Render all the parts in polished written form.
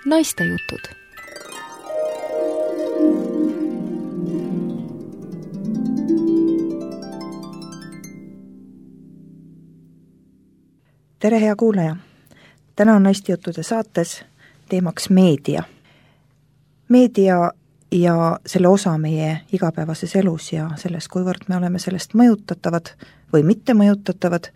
Naistejutud. Tere, hea kuulaja! Täna on Naistejuttude saates teemaks meedia. Meedia ja selle osa meie igapäevases elus ja sellest, kuivõrd me oleme sellest mõjutatavad või mitte mõjutatavad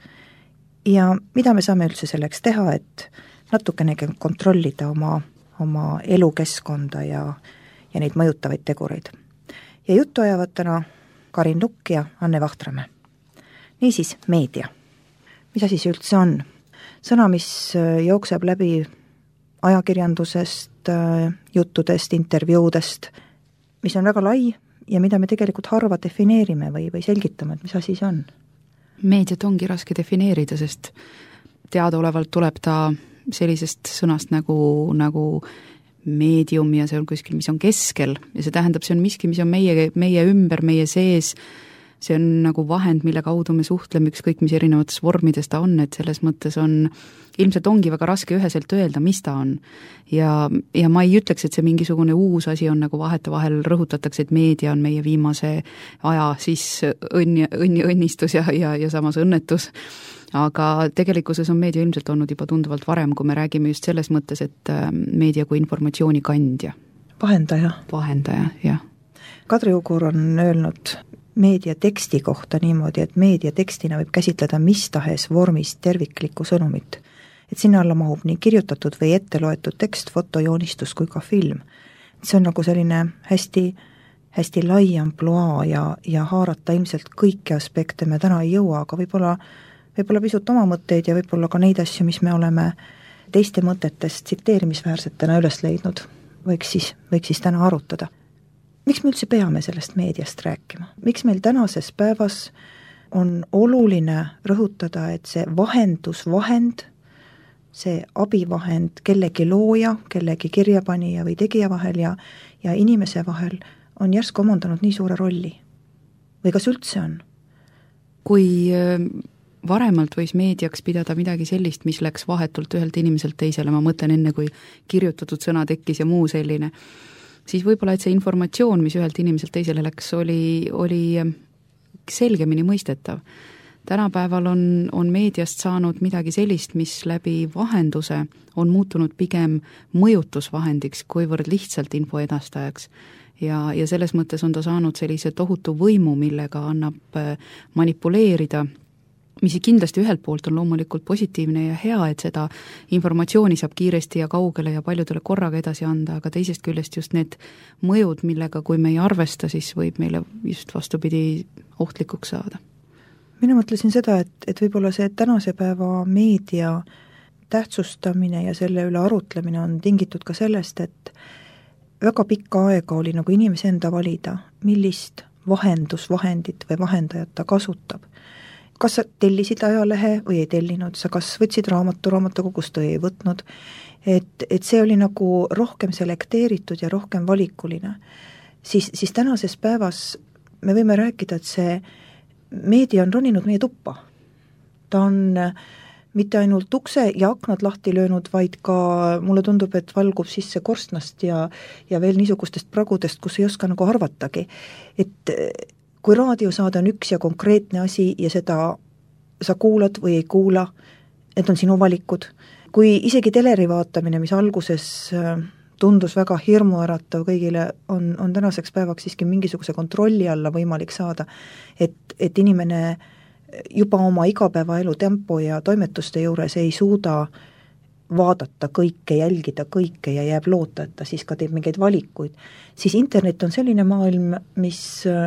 ja mida me saame üldse selleks teha, et natukenegi kontrollida oma elukeskkonda ja neid mõjutavaid tegureid. Ja juttu ajavad täna Karin Lukk ja Anne Vahtramäe. Niisiis, meedia. Mis asi see üldse on? Sõna, mis jookseb läbi ajakirjandusest, juttudest, intervjuudest, mis on väga lai ja mida me tegelikult harva defineerime või selgitame, et mis asi see on? Meediat ongi raske defineerida, sest teadaolevalt tuleb ta sellisest sõnast nagu meedium ja see on kuskil, mis on keskel ja see tähendab, see on miski, mis on meie ümber, meie sees, see on nagu vahend, mille kaudu me suhtleme, ükskõik mis erinevates vormides ta on, et selles mõttes ilmselt ongi väga raske üheselt öelda, mis ta on. Ja ma ei ütleks, et see mingisugune uus asi on, nagu vahetevahel rõhutatakse, et meedia on meie viimase aja siis õnnistus ja samas õnnetus. Aga tegelikkuses on meedia ilmselt olnud juba tunduvalt varem, kui me räägime just selles mõttes, et meedia kui informatsiooni kandja. Vahendaja, jah. Kadri Ugur on öelnud meedia teksti kohta niimoodi, et meedia tekstina võib käsitleda mis tahes vormis terviklikku sõnumit. Et sinna alla mahub nii kirjutatud või ette loetud tekst, fotojoonistus kui ka film. See on nagu selline hästi lai ampluaa ja haarata ilmselt kõiki aspekte me täna ei jõua, aga võib-olla pisut oma mõtteid ja võib-olla ka neid asju, mis me oleme teiste mõtetest tsiteerimisväärsetena üles leidnud, võiks siis täna arutada. Miks me üldse peame sellest meediast rääkima? Miks meil tänases päevas on oluline rõhutada, et see vahendusvahend, see abivahend kellegi looja, kellegi kirjapanija või tegija vahel ja inimese vahel on järsku omandanud nii suure rolli? Või kas üldse on? Kui varemalt võis meediaks pidada midagi sellist, mis läks vahetult ühelt inimeselt teisele, ma mõtlen enne, kui kirjutatud sõna tekkis ja muu selline, siis võib-olla, et see informatsioon, mis ühelt inimeselt teisele läks, oli selgemini mõistetav. Tänapäeval on meediast saanud midagi sellist, mis läbi vahenduse on muutunud pigem mõjutusvahendiks, kuivõrd lihtsalt info edastajaks. Ja selles mõttes on ta saanud sellise tohutu võimu, millega annab manipuleerida, mis kindlasti ühelt poolt on loomulikult positiivne ja hea, et seda informatsiooni saab kiiresti ja kaugele ja paljudele korraga edasi anda, aga teisest küljest just need mõjud, millega kui me ei arvesta, siis võib meile just vastupidi ohtlikuks saada. Mina mõtlesin seda, et võib-olla see tänase päeva meedia tähtsustamine ja selle üle arutlemine on tingitud ka sellest, et väga pikka aega oli nagu inimese enda valida, millist vahendusvahendit või vahendajat ta kasutab. Kas sa tellisid ajalehe või ei tellinud, sa kas võtsid raamatukogust või ei võtnud, et see oli nagu rohkem selekteeritud ja rohkem valikuline. Siis tänases päevas me võime rääkida, et see meedia on roninud meie tuppa. Ta on mitte ainult ukse ja aknad lahti löönud, vaid ka mulle tundub, et valgub sisse korstnast ja veel niisugustest pragudest, kus ei oska nagu arvatagi. Et kui raadiosaade on üks ja konkreetne asi ja seda sa kuulad või ei kuula, et on sinu valikud. Kui isegi teleri vaatamine, mis alguses tundus väga hirmuäratav kõigile, on tänaseks päevaks siiski mingisuguse kontrolli alla võimalik saada, et inimene juba oma igapäevaelu tempo ja toimetuste juures ei suuda vaadata kõike, jälgida kõike ja jääb loota, et ta siis ka teeb mingeid valikuid, siis internet on selline maailm, mis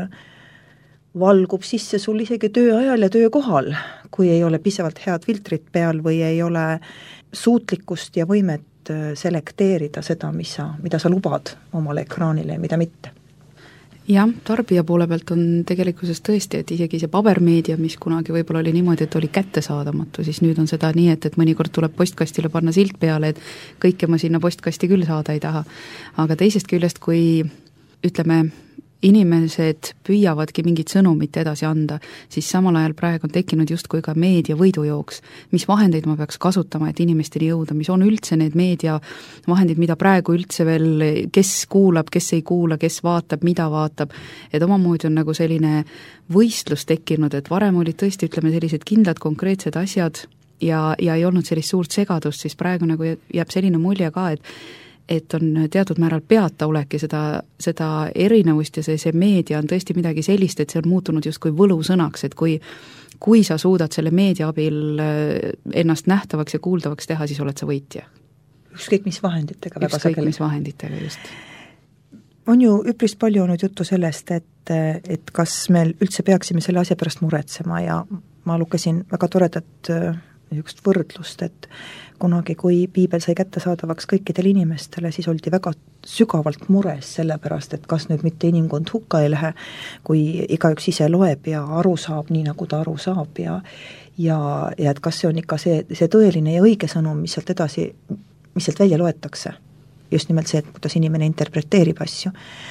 valgub sisse sul isegi tööajal ja töökohal, kui ei ole piisavalt head filtrit peal või ei ole suutlikkust ja võimet selekteerida seda, mida sa lubad omale ekraanile ja mida mitte. Jah, tarbija poole pealt on tegelikkuses tõesti, et isegi see pabermeedia, mis kunagi võib-olla oli niimoodi, et oli kättesaadamatu, siis nüüd on seda nii, et mõnikord tuleb postkastile panna silt peale, et kõike ma sinna postkasti küll saada ei taha. Aga teisest küljest, kui ütleme, inimesed püüavadki mingit sõnumit edasi anda, siis samal ajal praegu on tekkinud justkui ka meedia võidujooks. Mis vahendeid ma peaks kasutama, et inimesteni jõuda, mis on üldse need meediavahendid, mida praegu üldse veel, kes kuulab, kes ei kuula, kes vaatab, mida vaatab, et omamoodi on nagu selline võistlus tekkinud, et varem olid tõesti, ütleme, sellised kindlad konkreetsed asjad ja ei olnud sellist suurt segadust, siis praegu nagu jääb selline mulje ka, et on teatud määral peataolek ja seda erinevust ja see meedia on tõesti midagi sellist, et see on muutunud justkui võlusõnaks, et kui sa suudad selle meedia abil ennast nähtavaks ja kuuldavaks teha, siis oled sa võitja. Ükskõik mis vahenditega väga sageli. Ükskõik mis vahenditega, just. On ju üpris palju olnud juttu sellest, et kas me üldse peaksime selle asja pärast muretsema ja ma lugesin väga toredat niisugust võrdlust, et kunagi, kui piibel sai kättesaadavaks kõikidele inimestele, siis oldi väga sügavalt mures selle pärast, et kas nüüd mitte inimkond hukka ei lähe, kui igaüks ise loeb ja aru saab nii, nagu ta aru saab ja et kas see on ikka see tõeline ja õige sõnum, mis sealt välja loetakse. Just nimelt see, et kuidas inimene interpreteerib asju.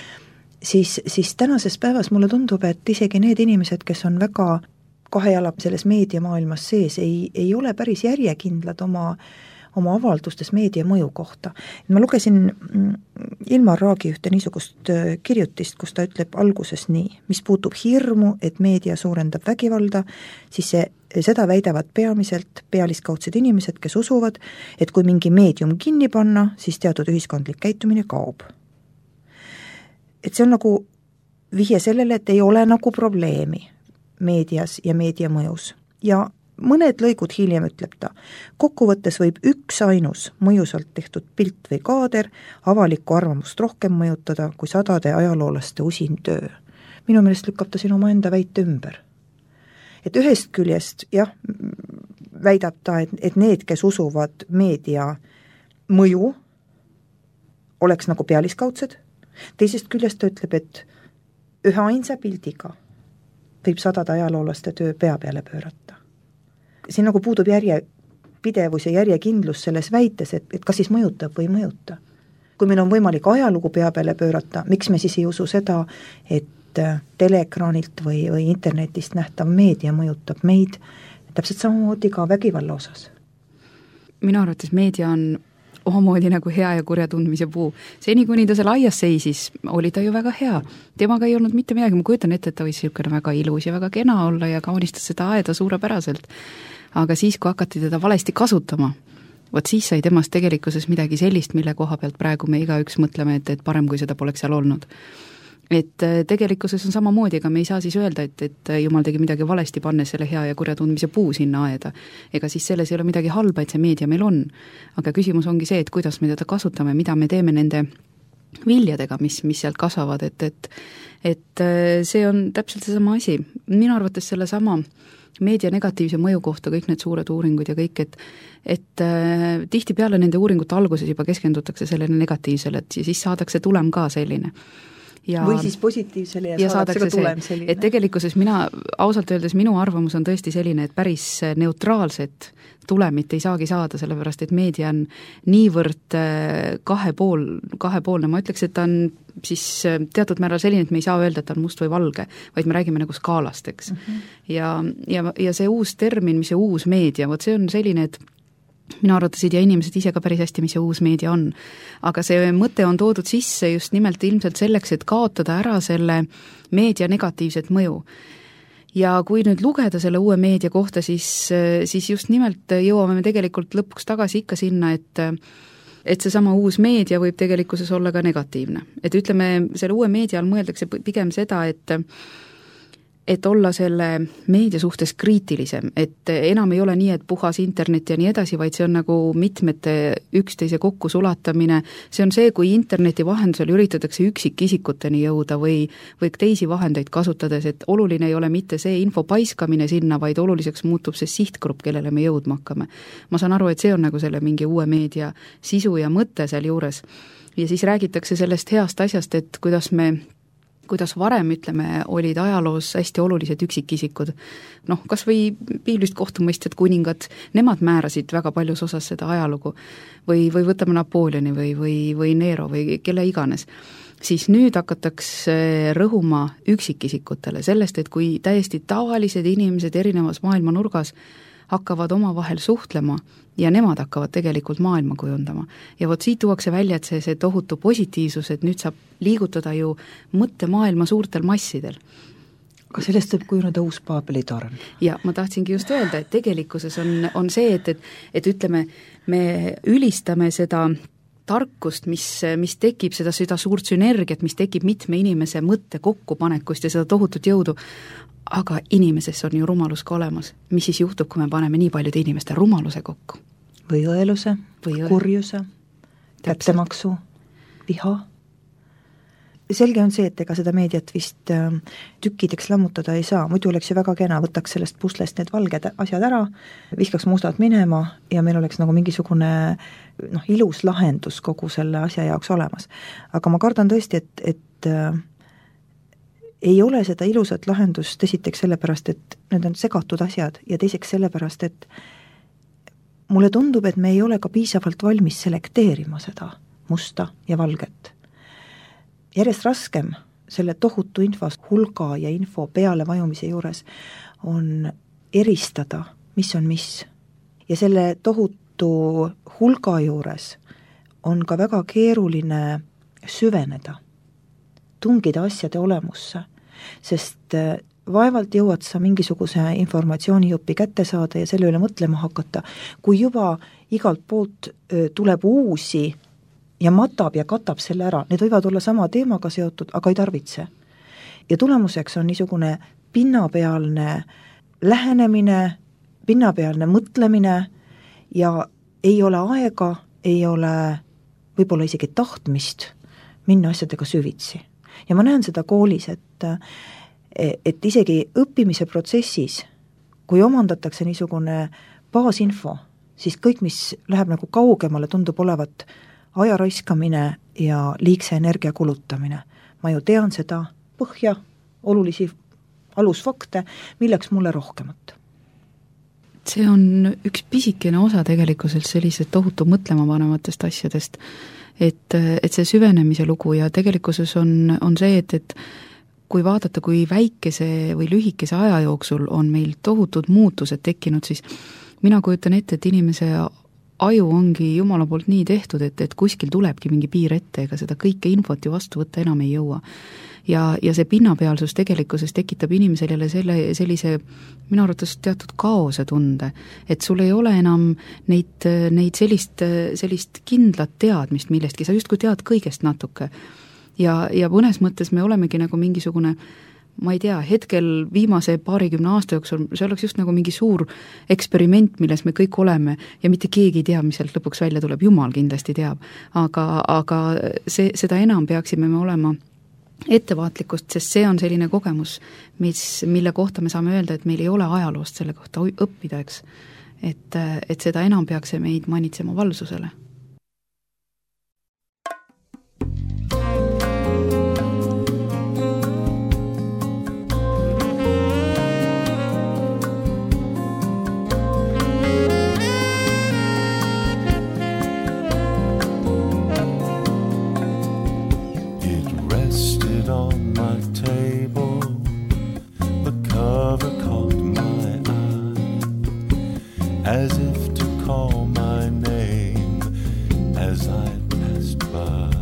Siis tänases päevas mulle tundub, et isegi need inimesed, kes on väga kahe jala selles meediamaailmas sees, ei ole päris järjekindlad oma avaldustes meedia mõju kohta. Ma lugesin Ilmar Raagi ühte niisugust kirjutist, kus ta ütleb alguses nii, mis puutub hirmu, et meedia suurendab vägivalda, siis seda väidavad peamiselt pealiskaudsed inimesed, kes usuvad, et kui mingi meedium kinni panna, siis teatud ühiskondlik käitumine kaob. Et see on nagu vihje sellele, et ei ole nagu probleemi meedias ja meedia mõjus. Ja mõned lõigud hiljem ütleb ta, kokkuvõttes võib üks ainus mõjusalt tehtud pilt või kaader avalikku arvamust rohkem mõjutada kui sadade ajaloolaste usin töö. Minu meelest lükkab ta siin oma enda väite ümber. Et ühest küljest, jah, väidab ta, et need, kes usuvad meedia mõju, oleks nagu pealiskaudsed, teisest küljest ta ütleb, et ühe ainsa pildiga võib sadade ajaloolaste töö pea peale pöörata. Siin nagu puudub järjepidevus ja järjekindlus selles väites, et kas siis mõjutab või ei mõjuta. Kui meil on võimalik ajalugu pea peale pöörata, miks me siis ei usu seda, et teleekraanilt või internetist nähtav meedia mõjutab meid täpselt samamoodi ka vägivalla osas? Minu arvates meedia on omamoodi nagu hea ja kurja tundmise puu. Seni, kuni ta seal aias seisis, oli ta ju väga hea. Temaga ei olnud mitte midagi, ma kujutan ette, et ta võis niisugune väga ilus ja väga kena olla ja kaunistas seda aeda suurepäraselt. Aga siis, kui hakati teda valesti kasutama, vot siis sai temast tegelikkuses midagi sellist, mille koha pealt praegu me igaüks mõtleme, et parem, kui seda poleks seal olnud. Et tegelikkuses on samamoodi, ega me ei saa siis öelda, et Jumal tegi midagi valesti, pannes selle hea ja kurja tundmise puu sinna aeda. Ega siis selles ei ole midagi halba, et see meedia meil on. Aga küsimus ongi see, et kuidas me teda kasutame, mida me teeme nende viljadega, mis sealt kasvavad, et see on täpselt seesama asi. Minu arvates selle sama meedia negatiivse mõju kohta kõik need suured uuringud ja kõik, et tihtipeale nende uuringute alguses juba keskendutakse sellele negatiivsele, et siis saadakse tulem ka selline. Ja, või siis positiivsele ja saadakse ka tulem selline. Et tegelikkuses ausalt öeldes minu arvamus on tõesti selline, et päris neutraalset tulemit ei saagi saada, sellepärast et meedia on niivõrd kahepoolne, ma ütleks, et ta on siis teatud määral selline, et me ei saa öelda, et ta on must või valge, vaid me räägime nagu skaalast, eks. Ja see uus termin, mis see uus meedia, vot see on selline, et minu arvates ei tea inimesed ise ka päris hästi, mis see uus meedia on. Aga see mõte on toodud sisse just nimelt ilmselt selleks, et kaotada ära selle meedia negatiivset mõju. Ja kui nüüd lugeda selle uue meedia kohta, siis just nimelt jõuame me tegelikult lõpuks tagasi ikka sinna, et seesama uus meedia võib tegelikkuses olla ka negatiivne. Et ütleme, selle uue meedia all mõeldakse pigem seda, et olla selle meedia suhtes kriitilisem, et enam ei ole nii, et puhas internet ja nii edasi, vaid see on nagu mitmete üksteise kokku sulatamine. See on see, kui interneti vahendusel üritatakse üksikisikuteni jõuda või teisi vahendeid kasutades, et oluline ei ole mitte see info paiskamine sinna, vaid oluliseks muutub see sihtgrupp, kellele me jõudma hakkame. Ma saan aru, et see on nagu selle mingi uue meedia sisu ja mõte seal juures. Ja siis räägitakse sellest heast asjast, et kuidas varem, ütleme, olid ajaloos hästi olulised üksikisikud. Kas või piiblist kohtumõistjad kuningad, nemad määrasid väga paljus osas seda ajalugu. Või võtame Napoleoni või Nero või kelle iganes. siis nüüd hakatakse rõhuma üksikisikutele sellest, et kui täiesti tavalised inimesed erinevas maailma nurgas hakkavad omavahel suhtlema ja nemad hakkavad tegelikult maailma kujundama. Ja vot siit tuuakse välja, et see tohutu positiivsus, et nüüd saab liigutada ju mõttemaailma suurtel massidel. Aga sellest võib kujuneda uus Paabeli torn. Ja ma tahtsingi just öelda, et tegelikkuses on see, et ütleme, me ülistame seda tarkust, mis tekib, seda suurt sünergiat, mis tekib mitme inimese mõtte kokkupanekust ja seda tohutut jõudu, aga inimeses on ju rumalus ka olemas. Mis siis juhtub, kui me paneme nii paljude inimeste rumaluse kokku? Või õeluse, kurjuse, kättemaksu, viha. Selge on see, et ega seda meediat vist tükkideks lammutada ei saa, muidu oleks ju väga kena, võtaks sellest puslest need valged asjad ära, viskaks mustad minema ja meil oleks nagu mingisugune ilus lahendus kogu selle asja jaoks olemas. Aga ma kardan tõesti, et ei ole seda ilusat lahendust esiteks sellepärast, et need on segatud asjad ja teiseks sellepärast, et mulle tundub, et me ei ole ka piisavalt valmis selekteerima seda musta ja valget. Järjest raskem selle tohutu infost hulga ja info peale vajumise juures on eristada, mis on mis. Ja selle tohutu hulga juures on ka väga keeruline süveneda, tungida asjade olemusse, sest vaevalt jõuad sa mingisuguse informatsioonijupi kätte saada ja selle üle mõtlema hakata, kui juba igalt poolt tuleb uusi ja matab ja katab selle ära, need võivad olla sama teemaga seotud, aga ei tarvitse. Ja tulemuseks on niisugune pinnapealne lähenemine, pinnapealne mõtlemine ja ei ole aega, ei ole võib-olla isegi tahtmist minna asjadega süvitsi. Ja ma näen seda koolis, et isegi õppimise protsessis, kui omandatakse niisugune baasinfo, siis kõik, mis läheb nagu kaugemale, tundub olevat aja raiskamine ja liigse energia kulutamine. Ma ju tean seda põhja, olulisi alusfakte, milleks mulle rohkemat. See on üks pisikene osa tegelikult sellise tohutu mõtlema panevatest asjadest, et see süvenemise lugu ja tegelikkuses on see, et kui vaadata, kui väikese või lühikese aja jooksul on meil tohutud muutused tekkinud, siis mina kujutan ette, et inimese aju ongi Jumala poolt nii tehtud, et kuskil tulebki mingi piir ette, ega seda kõike infot ju vastu võtta enam ei jõua. Ja see pinnapealsus tegelikkuses tekitab inimesel jälle sellise minu arvates teatud kaose tunde, et sul ei ole enam neid sellist kindlat teadmist millestki, sa justkui tead kõigest natuke. Ja mõnes mõttes me olemegi nagu mingisugune, ma ei tea, hetkel viimase 20 aasta jooksul, see oleks just nagu mingi suur eksperiment, milles me kõik oleme ja mitte keegi ei tea, mis sealt lõpuks välja tuleb, Jumal kindlasti teab, aga seda enam peaksime me olema ettevaatlikkust, sest see on selline kogemus, mille kohta me saame öelda, et meil ei ole ajaloost selle kohta õppida, eks. Et seda enam peaks meid manitsema valvsusele. As if to call my name as I passed by.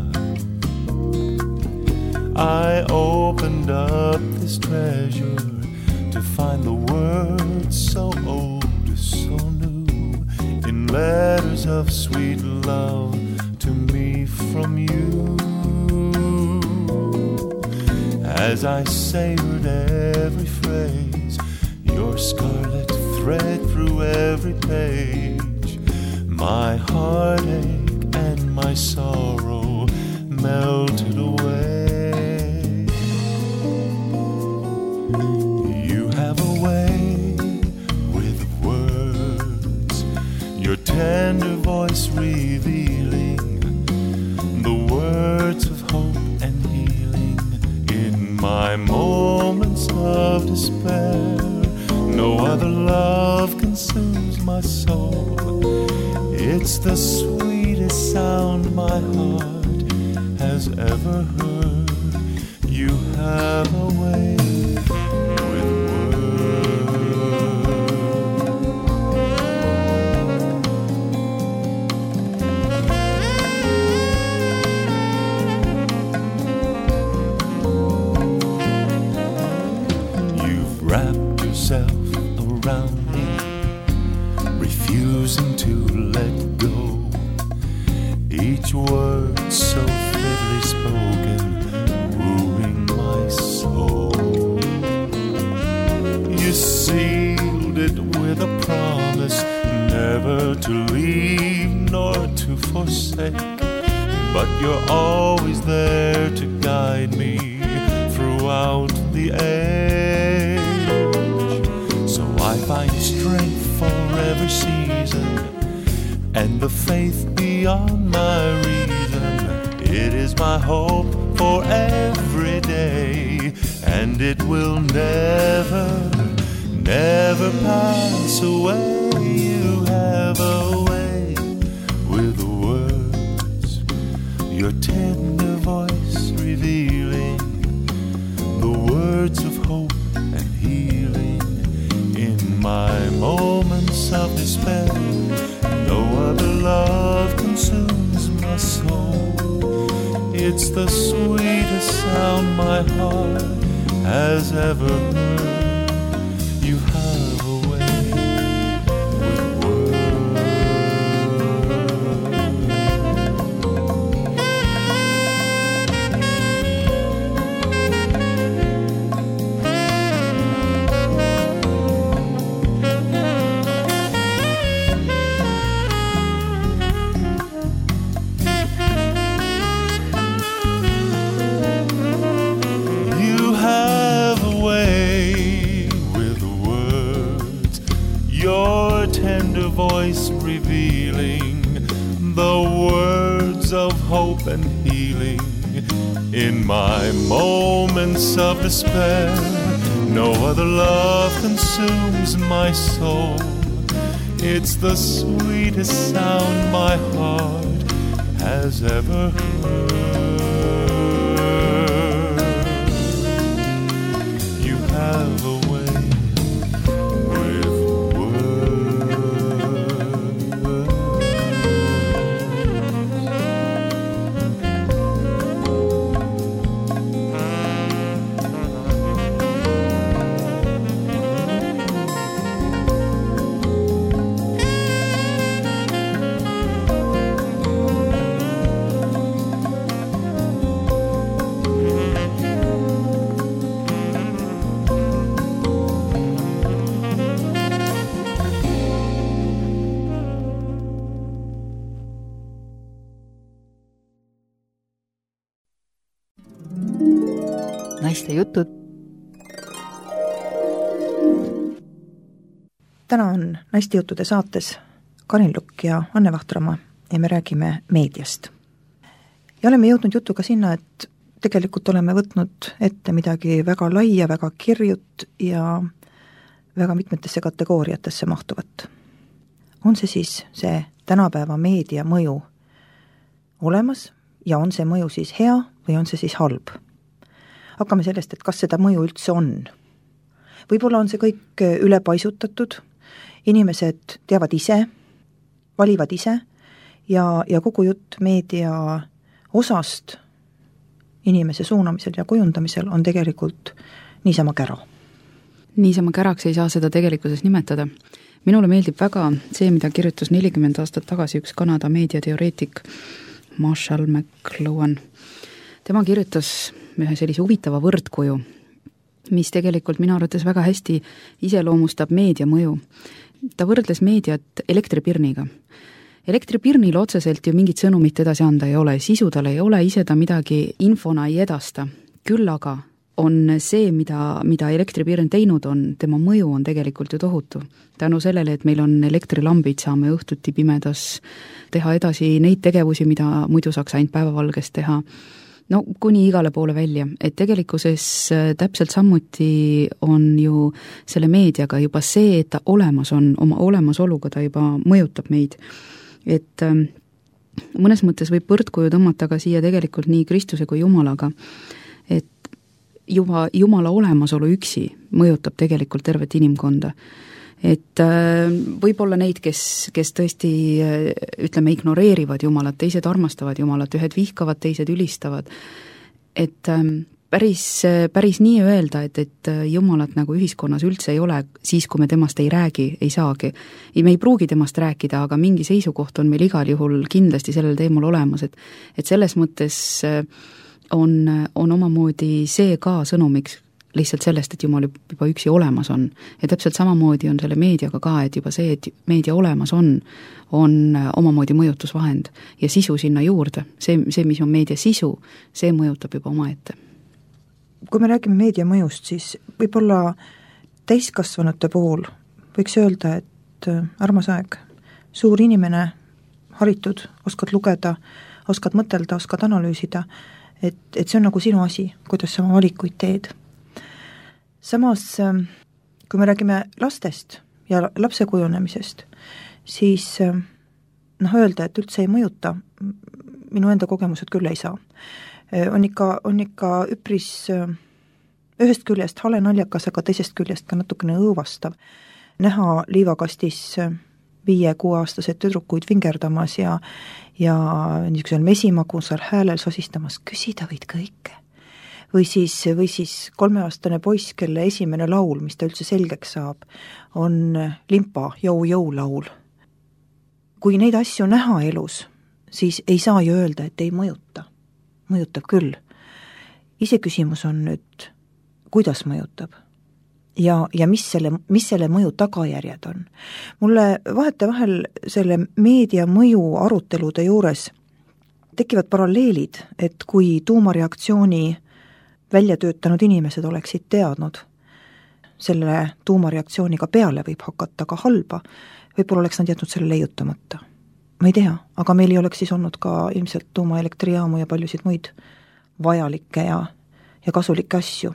I opened up this treasure to find the words so old, so new, in letters of sweet love to me from you. As I savored every phrase, your scarlet thread through every page, my heartache and my sorrow melted away. You have a way with words, your tender voice revealing the words of hope and healing in my moments of despair. No other love consumes my soul. It's the sweetest sound my heart has ever heard. have a way with words. You've wrapped yourself around me, refusing to let go. Each word so fitly spoken, wooing my soul. You sealed it with a promise, never to leave nor to forsake. But you're always there to guide me throughout the age. So I find strength for every season, and the faith beyond my reason. It is my hope for every day, and it will never, never pass away. You have a way with the words, your tender voice revealing the words of hope and healing. In my moments of despair, no other love consumes my soul. It's the sweetest sound my heart has ever heard. You have a way with words. Voice revealing the words of hope and healing. In my moments of despair, no other love consumes my soul. It's the sweetest sound my heart has ever heard. You have a naiste jutud. Täna on naiste juttude saates Karin Lukk ja Anne Vahtramaa ja me räägime meediast. Ja oleme jõudnud jutuga sinna, et tegelikult oleme võtnud ette midagi väga laia, väga kirjut ja väga mitmetesse kategooriatesse mahtuvat. On see siis see tänapäeva meedia mõju olemas ja on see mõju siis hea või on see siis halb? Hakkame sellest, et kas seda mõju üldse on. Võib-olla on see kõik ülepaisutatud, inimesed teavad ise, valivad ise ja kogu jutt meedia osast inimese suunamisel ja kujundamisel on tegelikult niisama kära. Niisama käraks ei saa seda tegelikkuses nimetada. Minule meeldib väga see, mida kirjutas 40 aastat tagasi üks Kanada meediateoreetik Marshall McLuhan. Tema kirjutas ühe sellise huvitava võrdkuju, mis tegelikult minu arvates väga hästi iseloomustab meedia mõju. Ta võrdles meediat elektripirniga. Elektripirnil otseselt ju mingit sõnumit edasi anda ei ole, sisu tal ei ole, ise ta midagi infona ei edasta. Küll aga on see, mida elektripirn teinud on, tema mõju on tegelikult ju tohutu. Tänu sellele, et meil on elektrilambid, saame õhtuti pimedas teha edasi neid tegevusi, mida muidu saaks ainult päevavalges teha. No kuni igale poole välja, et tegelikkuses täpselt samuti on ju selle meediaga juba see, et ta olemas on, oma olemasoluga ta juba mõjutab meid. Et mõnes mõttes võib võrdkuju tõmmata ka siia tegelikult nii Kristuse kui Jumalaga, et Jumala olemasolu üksi mõjutab tegelikult tervet inimkonda. Et võib-olla neid, kes tõesti, ütleme, ignoreerivad Jumalat, teised armastavad Jumalat, ühed vihkavad, teised ülistavad. Et päris nii öelda, et Jumalat nagu ühiskonnas üldse ei ole, siis kui me temast ei räägi, ei saagi. Me ei pruugi temast rääkida, aga mingi seisukoht on meil igal juhul kindlasti sellel teemal olemas, et selles mõttes on omamoodi see ka sõnumiks lihtsalt sellest, et Jumal juba üksi olemas on. Ja täpselt samamoodi on selle meediaga ka, et juba see, et meedia olemas on omamoodi mõjutusvahend ja sisu sinna juurde. See, mis on meedia sisu, see mõjutab juba omaette. Kui me räägime meedia mõjust, siis võib-olla täiskasvanute puhul võiks öelda, et armas aeg, suur inimene, haritud, oskad lugeda, oskad mõtelda, oskad analüüsida, et see on nagu sinu asi, kuidas sa oma valikuid teed. Samas, kui me räägime lastest ja lapse kujunemisest, siis öelda, et üldse ei mõjuta, minu enda kogemused küll ei saa. On ikka üpris ühest küljest hale naljakas, aga teisest küljest ka natukene õõvastav näha liivakastis 5-6-aastased tüdrukuid vingerdamas ja niisugusel mesimagusal häälel sosistamas, küsida võid kõike. Või siis 3-aastane poiss, kelle esimene laul, mis ta üldse selgeks saab, on limpa jõu laul. Kui neid asju näha elus, siis ei saa ju öelda, et ei mõjuta. Mõjutab küll. Iseküsimus on nüüd, kuidas mõjutab ja mis selle mõju tagajärjed on. Mulle vahetevahel selle meedia mõju arutelude juures tekivad paralleelid, et kui tuumareaktsiooni välja töötanud inimesed oleksid teadnud, selle tuumareaktsiooniga peale võib hakata ka halba, võib-olla oleks nad jätnud selle leiutamata. Ma ei tea, aga meil ei oleks siis olnud ka ilmselt tuumaelektrijaamu ja paljusid muid vajalikke ja kasulikke asju.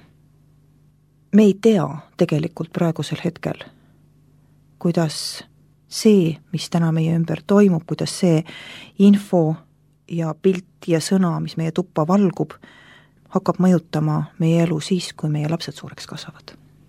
Me ei tea tegelikult praegusel hetkel, kuidas see, mis täna meie ümber toimub, kuidas see info ja pilt ja sõna, mis meie tuppa valgub, hakkab mõjutama meie elu siis, kui meie lapsed suureks kasvavad.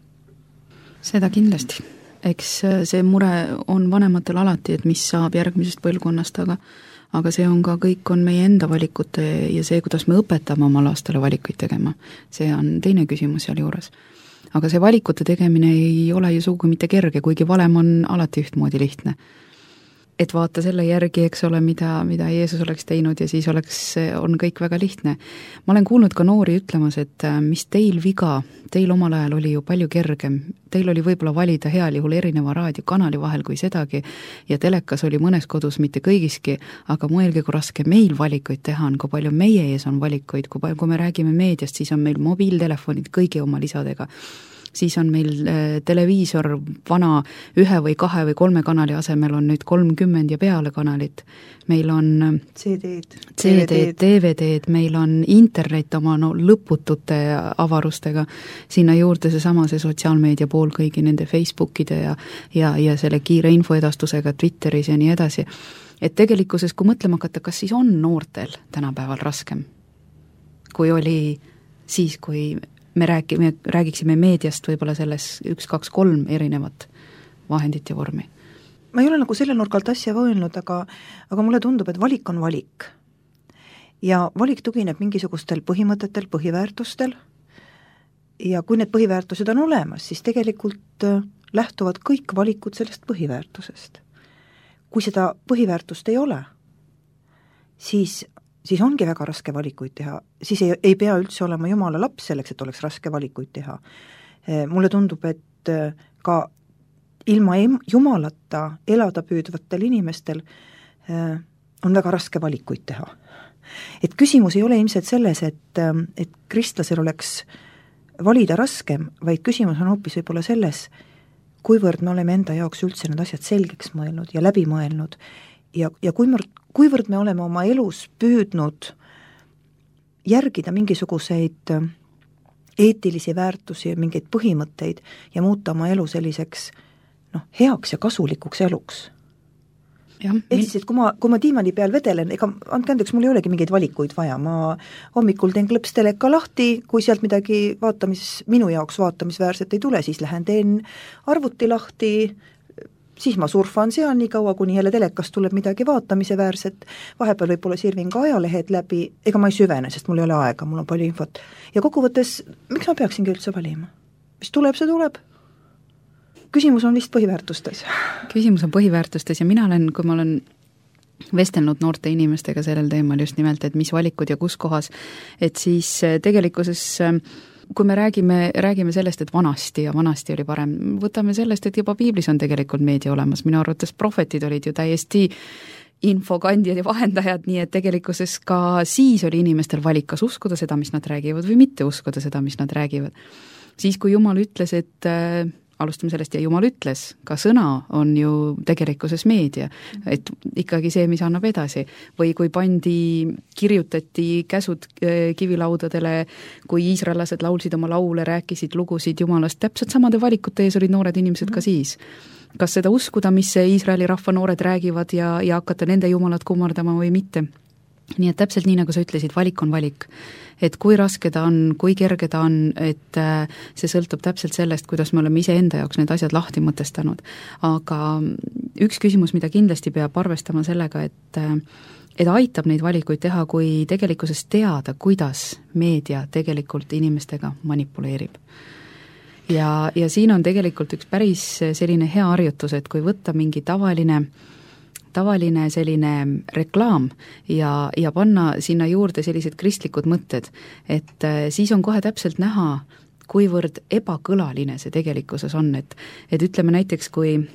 Seda kindlasti. Eks see mure on vanematel alati, et mis saab järgmisest põlvkonnast, aga see on ka kõik on meie enda valikute ja see, kuidas me õpetame oma lastele valikuid tegema. See on teine küsimus seal juures. Aga see valikute tegemine ei ole ju sugugi mitte kerge, kuigi valem on alati ühtmoodi lihtne. Et vaata selle järgi, eks ole, mida Jeesus oleks teinud ja siis on kõik väga lihtne. Ma olen kuulnud ka noori ütlemas, et mis teil viga, teil omal ajal oli ju palju kergem, teil oli võib-olla valida heal juhul erineva raadiokanali vahel kui sedagi ja telekas oli mõnes kodus, mitte kõigiski, aga mõelge, kui raske meil valikuid teha on, kui palju meie ees on valikuid, kui me räägime meediast, siis on meil mobiiltelefonid kõigi oma lisadega. Siis on meil televiisor vana 1 või 2 või 3 kanali asemel on nüüd 30 ja peale kanalit. Meil on CD-d, DVD-d, meil on internet oma lõputute avarustega, sinna juurde see sotsiaalmeedia pool kõigi nende Facebookide ja selle kiire infoedastusega Twitteris ja nii edasi. Et tegelikkuses, kui mõtlema hakata, kas siis on noortel tänapäeval raskem, kui oli siis, kui me räägiksime meediast võib-olla selles 1, 2, 3 erinevat vahendit ja vormi. Ma ei ole nagu selle nurgalt asja võelnud, aga mulle tundub, et valik on valik. Ja valik tugineb mingisugustel põhimõtetel, põhiväärtustel ja kui need põhiväärtused on olemas, siis tegelikult lähtuvad kõik valikud sellest põhiväärtusest. Kui seda põhiväärtust ei ole, siis ongi väga raske valikuid teha, siis ei pea üldse olema Jumala laps selleks, et oleks raske valikuid teha. Mulle tundub, et ka ilma Jumalata elada püüdvatel inimestel on väga raske valikuid teha. Et küsimus ei ole ilmselt selles, et kristlasel oleks valida raskem, vaid küsimus on hoopis võib-olla selles, kuivõrd me oleme enda jaoks üldse need asjad selgeks mõelnud ja läbi mõelnud ja kuivõrd me oleme oma elus püüdnud järgida mingisuguseid eetilisi väärtusi ja mingeid põhimõtteid ja muuta oma elu selliseks heaks ja kasulikuks eluks. ehk siis, et kui ma diivani peal vedelen, ega andke andeks, mul ei olegi mingeid valikuid vaja, ma hommikul teen klõpsteleka lahti, kui sealt midagi minu jaoks vaatamisväärset ei tule, siis lähen teen arvuti lahti, siis ma surfan seal nii kaua, kuni jälle telekast tuleb midagi vaatamise väärset, vahepeal võib-olla sirvin ka ajalehed läbi, ega ma ei süvene, sest mul ei ole aega, mul on palju infot. Ja kokkuvõttes, miks ma peaksingi üldse valima? Mis tuleb, see tuleb. Küsimus on vist põhiväärtustes. Küsimus on põhiväärtustes ja kui ma olen vestelnud noorte inimestega sellel teemal just nimelt, et mis valikud ja kus kohas, et siis tegelikkuses kui me räägime sellest, et vanasti oli parem, võtame sellest, et juba piiblis on tegelikult meedia olemas, minu arvates prohvetid olid ju täiesti infokandjad ja vahendajad, nii et tegelikkuses ka siis oli inimestel valik, kas uskuda seda, mis nad räägivad või mitte uskuda seda, mis nad räägivad. Siis, kui Jumal ütles, et alustame sellest ja Jumal ütles, ka sõna on ju tegelikkuses meedia, et ikkagi see, mis annab edasi. Või kui kirjutati käsud kivilaudadele, kui iisraellased laulsid oma laule, rääkisid lugusid Jumalast, täpselt samade valikute ees olid noored inimesed ka siis. Kas seda uskuda, mis Iisraeli rahva noored räägivad ja hakata nende Jumalat kummardama või mitte? Nii et täpselt nii, nagu sa ütlesid, valik on valik. Et kui raske ta on, kui kerge ta on, et see sõltub täpselt sellest, kuidas me oleme ise enda jaoks need asjad lahti mõtestanud. Aga üks küsimus, mida kindlasti peab arvestama sellega, et aitab neid valikuid teha, kui tegelikkuses teada, kuidas meedia tegelikult inimestega manipuleerib. Ja siin on tegelikult üks päris selline hea harjutus, et kui võtta mingi tavaline selline reklaam ja panna sinna juurde sellised kristlikud mõtted, et siis on kohe täpselt näha, kuivõrd ebakõlaline see tegelikkuses on, et ütleme näiteks,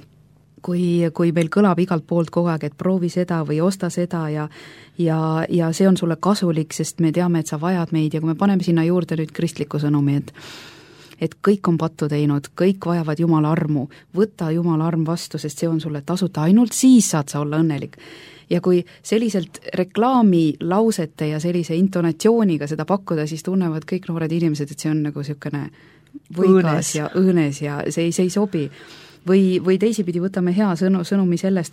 kui meil kõlab igalt poolt kogu aeg, et proovi seda või osta seda ja see on sulle kasulik, sest me teame, et sa vajad meid ja kui me paneme sinna juurde nüüd kristliku sõnumi, et kõik on pattu teinud, kõik vajavad Jumala armu, võta Jumala arm vastu, sest see on sulle tasuta, ainult siis saad sa olla õnnelik. Ja kui selliselt reklaamilausete ja sellise intonatsiooniga seda pakkuda, siis tunnevad kõik noored inimesed, et see on nagu niisugune võigas ja õõnes ja see ei sobi. Või teisipidi võtame hea sõnumi sellest,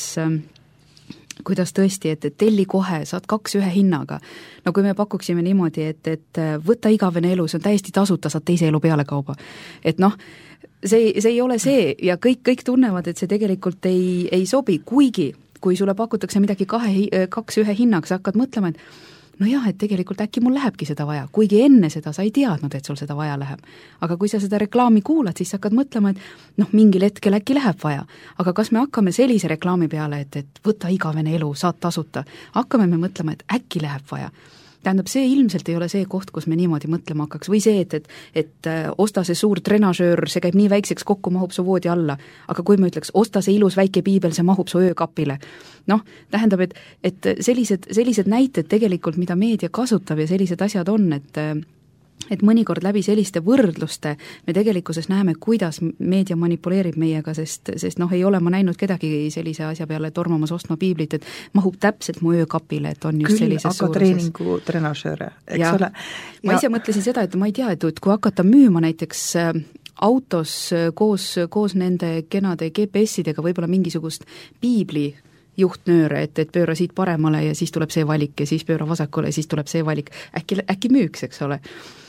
kuidas tõesti, et telli kohe, saad 2 ühe hinnaga. No kui me pakuksime niimoodi, et võta igavene elu, see on täiesti tasuta, saad teise elu peale kauba. Et see ei ole see ja kõik tunnevad, et see tegelikult ei sobi, kuigi kui sulle pakutakse midagi 2 ühe hinnaga, sa hakkad mõtlema, et no jah, et tegelikult äkki mul lähebki seda vaja, kuigi enne seda sa ei teadnud, et sul seda vaja läheb. Aga kui sa seda reklaami kuulad, siis sa hakkad mõtlema, et mingil hetkel äkki läheb vaja. Aga kas me hakkame sellise reklaami peale, et võta igavene elu, saad tasuta, hakkame me mõtlema, et äkki läheb vaja. Tähendab, see ilmselt ei ole see koht, kus me niimoodi mõtlema hakkaks või see, et osta see suur trenažöör, see käib nii väikseks kokku, mahub su voodi alla, aga kui me ütleks, osta see ilus väike piibel, see mahub su öökapile. Tähendab, et sellised näited tegelikult, mida meedia kasutab ja sellised asjad on, et mõnikord läbi selliste võrdluste me tegelikkuses näeme, kuidas meedia manipuleerib meiega, sest ei ole ma näinud kedagi sellise asja peale tormamas ostma piiblit, et mahub täpselt mu öökapile, et on just sellises suuruses. Küll aga treeningu trenažööre, eks ole. Ma ise mõtlesin seda, et ma ei tea, et kui hakata müüma näiteks autos koos nende kenade GPS-idega võib-olla mingisugust piibli juhtnööre, et pööra siit paremale ja siis tuleb see valik ja siis pööra vasakule ja siis tuleb see valik. Äkki müüks, eks ole.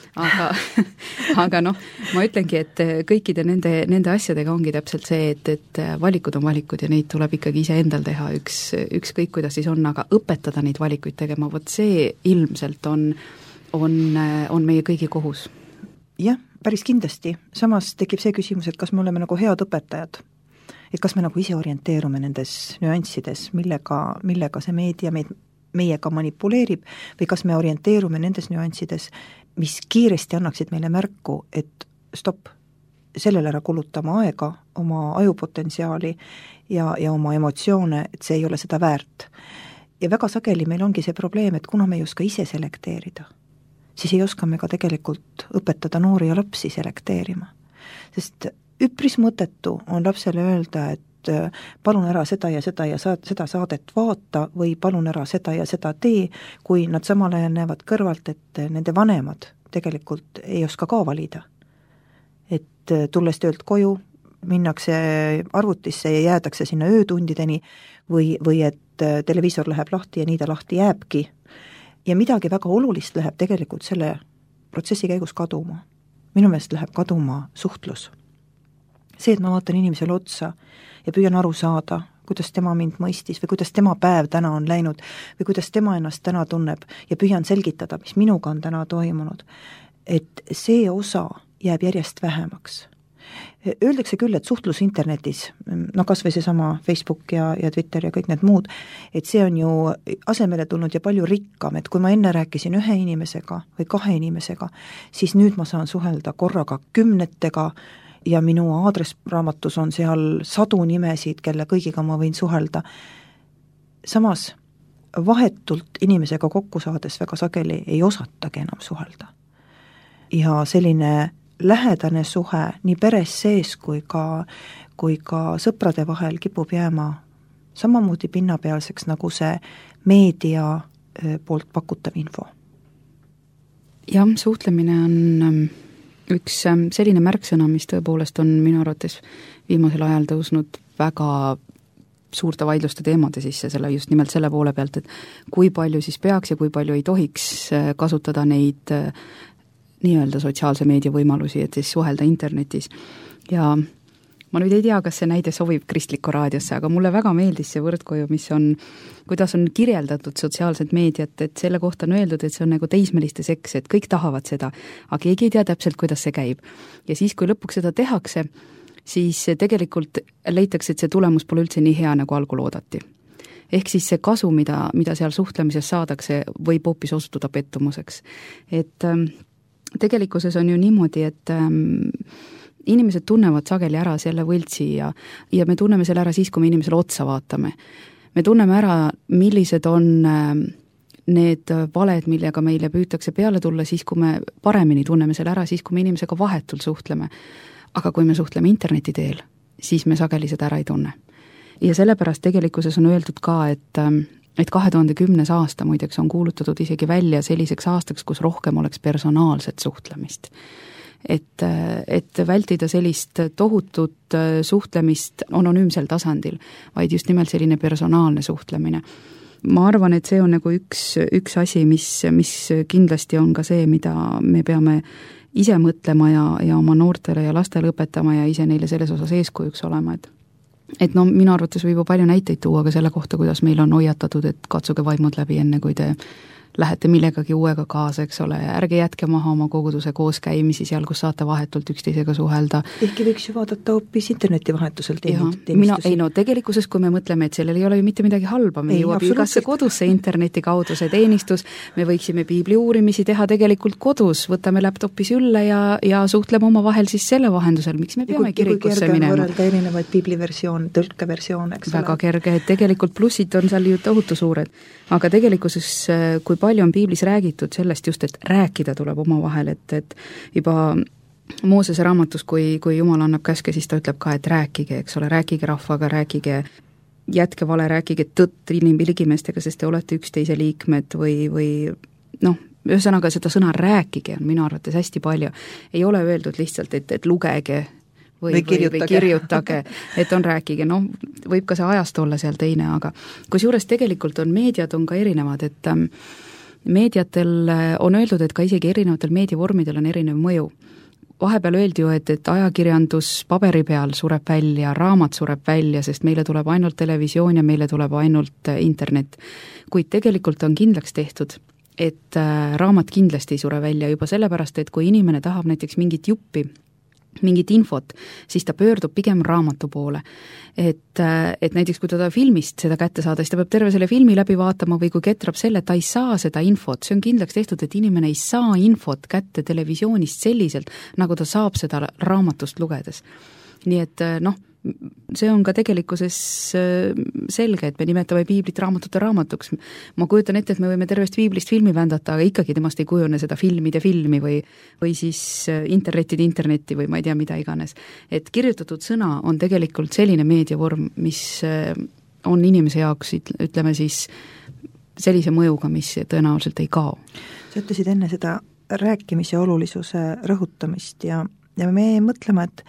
Aga ma ütlengi, et kõikide nende asjadega ongi täpselt see, et valikud on valikud ja neid tuleb ikkagi ise endal teha, ükskõik kuidas siis on, aga õpetada neid valikuid tegema, vot see ilmselt on meie kõigi kohus. Jah, päris kindlasti. Samas tekib see küsimus, et kas me oleme nagu head õpetajad, et kas me nagu ise orienteerume nendes nüanssides, millega see meedia meiega manipuleerib või kas me orienteerume nendes nüanssides, mis kiiresti annaksid meile märku, et stopp, sellele ära kulutama aega, oma ajupotentsiaali ja oma emotsioone, et see ei ole seda väärt. Ja väga sageli meil ongi see probleem, et kuna me ei oska ise selekteerida, siis ei oska me ka tegelikult õpetada noori ja lapsi selekteerima. Sest üpris mõttetu on lapsele öelda, et palun ära seda ja seda saadet vaata või palun ära seda ja seda tee, kui nad samal ajal näevad kõrvalt, et nende vanemad tegelikult ei oska ka valida. Et tulles töölt koju, minnakse arvutisse ja jäädakse sinna öötundideni või et televiisor läheb lahti ja nii ta lahti jääbki. Ja midagi väga olulist läheb tegelikult selle protsessi käigus kaduma. Minu meelest läheb kaduma suhtlus. See, et ma vaatan inimesele otsa ja püüan aru saada, kuidas tema mind mõistis või kuidas tema päev täna on läinud või kuidas tema ennast täna tunneb ja püüan selgitada, mis minuga on täna toimunud. Et see osa jääb järjest vähemaks. Öeldakse küll, et suhtlus internetis, kas või seesama Facebook ja Twitter ja kõik need muud, et see on ju asemele tulnud ja palju rikkam, et kui ma enne rääkisin 1 inimesega või 2 inimesega, siis nüüd ma saan suhelda korraga 10 ja minu aadressraamatus on seal 100 nimesid, kelle kõigiga ma võin suhelda. Samas vahetult inimesega kokku saades väga sageli ei osatagi enam suhelda. Ja selline lähedane suhe nii peres sees kui ka sõprade vahel kipub jääma samamoodi pinnapealseks nagu see meedia poolt pakutav info. Jah, suhtlemine on üks selline märksõna, mis tõepoolest on minu arvates viimasel ajal tõusnud väga suurte vaidluste teemade sisse, just nimelt selle poole pealt, et kui palju siis peaks ja kui palju ei tohiks kasutada neid nii-öelda sotsiaalse meedia võimalusi, et siis suhelda internetis. Ja ma nüüd ei tea, kas see näide sobib kristlikku raadiosse, aga mulle väga meeldis see võrdkoju, kuidas on kirjeldatud sotsiaalset meediat, et selle kohta on öeldud, et see on nagu teismeliste seks, et kõik tahavad seda, aga keegi ei tea täpselt, kuidas see käib. Ja siis, kui lõpuks seda tehakse, siis tegelikult leitakse, et see tulemus pole üldse nii hea, nagu algul oodati. Ehk siis see kasu, mida seal suhtlemises saadakse, võib hoopis osutuda pettumuseks. Et tegelikkuses on ju niimoodi, et inimesed tunnevad sageli ära selle võltsi ja me tunneme selle ära siis, kui me inimesele otsa vaatame. Me tunneme ära, millised on need valed, millega meile püütakse peale tulla siis, kui me paremini tunneme selle ära, siis kui me inimesega vahetult suhtleme. Aga kui me suhtleme interneti teel, siis me sageli seda ära ei tunne. Ja sellepärast tegelikkuses on öeldud ka, et 2010. aasta muideks on kuulutatud isegi välja selliseks aastaks, kus rohkem oleks personaalset suhtlemist. Et vältida sellist tohutut suhtlemist anonüümsel tasandil, vaid just nimelt selline personaalne suhtlemine. Ma arvan, et see on nagu üks asi, mis kindlasti on ka see, mida me peame ise mõtlema ja oma noortele ja lastele õpetama ja ise neile selles osas eeskujuks olema, et minu arvates võib palju näiteid tuua ka selle kohta, kuidas meil on hoiatatud, et katsuge vaimud läbi enne, kui te lähete millegagi uuega kaasa, eks ole, ärge jätke maha oma koguduse kooskäimisi seal, kus saate vahetult üksteisega suhelda. Ehkki võiks ju vaadata hoopis interneti vahetusel teenistusi. Tegelikkuses, kui me mõtleme, et sellel ei ole ju mitte midagi halba, me jõuab igasse kodusse interneti kaudu see teenistus, me võiksime piibli uurimisi teha tegelikult kodus, võtame laptopis ülle ja suhtleme oma vahel siis selle vahendusel, miks me peame kirikusse minema. Võrrelda erinevaid piibliversioon, tõlkeversioon, eks väga kerge, et tegelikult plussid on seal ju tohutu suured, aga tegelikkuses, kui palju on piiblis räägitud sellest just, et rääkida tuleb oma vahel, et juba Moosese raamatus, kui Jumal annab käske, siis ta ütleb ka, et rääkige, eks ole, rääkige rahvaga, jätke vale, rääkige tõtt inimligimeestega, sest te olete üksteise liikmed või ühesõnaga seda sõna rääkige on minu arvates hästi palju. Ei ole öeldud lihtsalt, et lugege või kirjutage, et on rääkige, võib ka see ajast olla seal teine, aga kusjuures tegelikult meediad on ka erinevad, et meediatel on öeldud, et ka isegi erinevatel meediavormidel on erinev mõju. Vahepeal öeldi ju, et ajakirjandus paberi peal sureb välja, raamat sureb välja, sest meile tuleb ainult televisioon ja meile tuleb ainult internet. Kuid tegelikult on kindlaks tehtud, et raamat kindlasti ei sure välja juba sellepärast, et kui inimene tahab näiteks mingit juppi, mingit infot, siis ta pöördub pigem raamatu poole. Et näiteks kui ta filmist seda kätte saada, siis ta peab terve selle filmi läbi vaatama või kui ketrab selle, et ta ei saa seda infot, see on kindlaks tehtud, et inimene ei saa infot kätte televisioonist selliselt, nagu ta saab seda raamatust lugedes. Nii et see on ka tegelikkuses selge, et me nimetame piiblit raamatute raamatuks. Ma kujutan ette, et me võime tervest piiblist filmi vändata, aga ikkagi temast ei kujune seda filmide filmi või siis internetti või ma ei tea, mida iganes. Et kirjutatud sõna on tegelikult selline meediavorm, mis on inimese jaoks, ütleme siis, sellise mõjuga, mis tõenäoliselt ei kao. Sa ütlesid enne seda rääkimise olulisuse rõhutamist ja me mõtleme,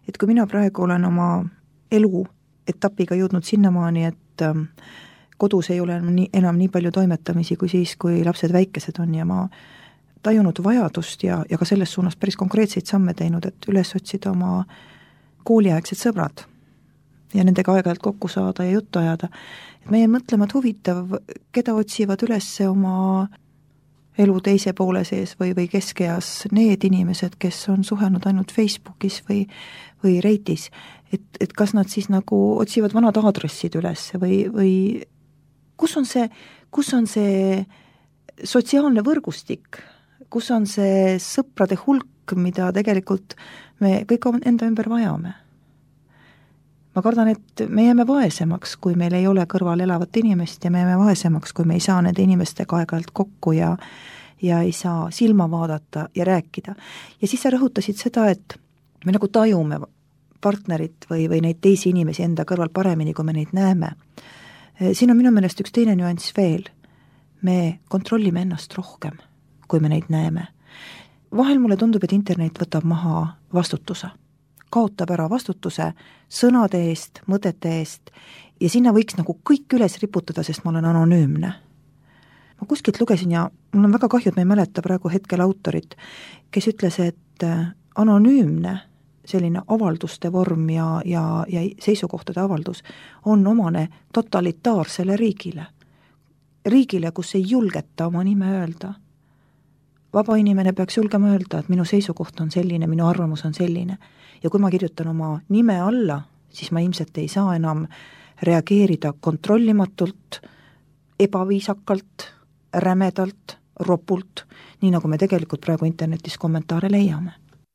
et kui mina praegu olen oma elu etapiga jõudnud sinnamaani, et kodus ei ole enam nii palju toimetamisi kui siis, kui lapsed väikesed on ja ma tajunud vajadust ja ka selles suunas päris konkreetseid samme teinud, et üles otsida oma kooliaegsed sõbrad ja nendega aeg-ajalt kokku saada ja juttu ajada. Et meie mõtlema, et huvitav, keda otsivad üles oma elu teise poole sees või keskeas need inimesed, kes on suhelnud ainult Facebookis või Reitis, et kas nad siis nagu otsivad vanad aadressid üles või kus on see sotsiaalne võrgustik, kus on see sõprade hulk, mida tegelikult me kõik enda ümber vajame. Ma kardan, et me jääme vaesemaks, kui meil ei ole kõrval elavat inimest ja me jääme vaesemaks, kui me ei saa nende inimestega aeg-ajalt kokku ja ei saa silma vaadata ja rääkida. Ja siis sa rõhutasid seda, et me nagu tajume partnerit või neid teisi inimesi enda kõrval paremini, kui me neid näeme. Siin on minu meelest üks teine nüanss veel. Me kontrollime ennast rohkem, kui me neid näeme. Vahel mulle tundub, et internet võtab maha vastutuse. Kaotab ära vastutuse sõnade eest, mõtete eest ja sinna võiks nagu kõik üles riputada, sest ma olen anonüümne. Ma kuskilt lugesin ja mul on väga kahju, et ma ei mäleta praegu hetkel autorit, kes ütles, et anonüümne selline avalduste vorm ja seisukohtade avaldus on omane totalitaarsele riigile. Riigile, kus ei julgeta oma nime öelda. Vaba inimene peaks julgema öelda, et minu seisukoht on selline, minu arvamus on selline. Ja kui ma kirjutan oma nime alla, siis ma ilmselt ei saa enam reageerida kontrollimatult, ebaviisakalt, rämedalt, ropult, nii nagu me tegelikult praegu internetis kommentaare leiame.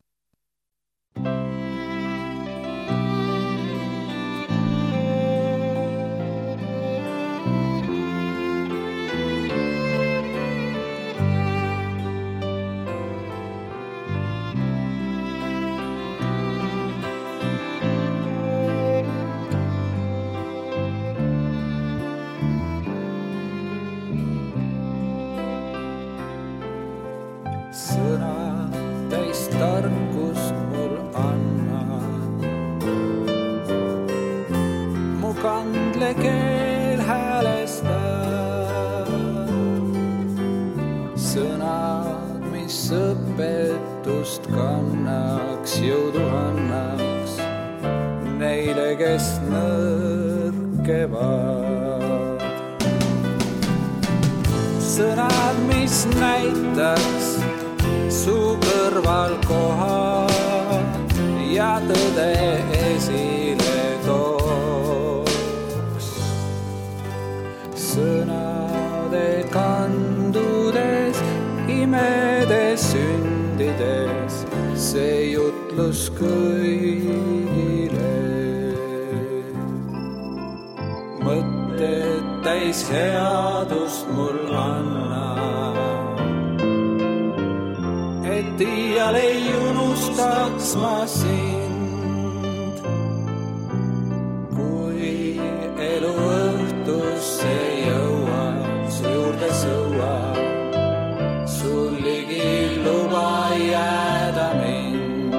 Sõna täis tarkust mul anna. Mu kandle keel häälesta. Sõnad, mis õpetust kannaks, jõudu annaks neile, kes nõrkevad. Sõnad, mis näitaks su kõrval kohad ja tõde esile tooks. Sõnade kandudes, imedes, sündides, see jutlus kõigile. Mõtted täis headust mul anna, et iial ei unustaks ma sind. Kui elu õhtusse jõuad, su juurde sõua, sul ligi luba jääda mind.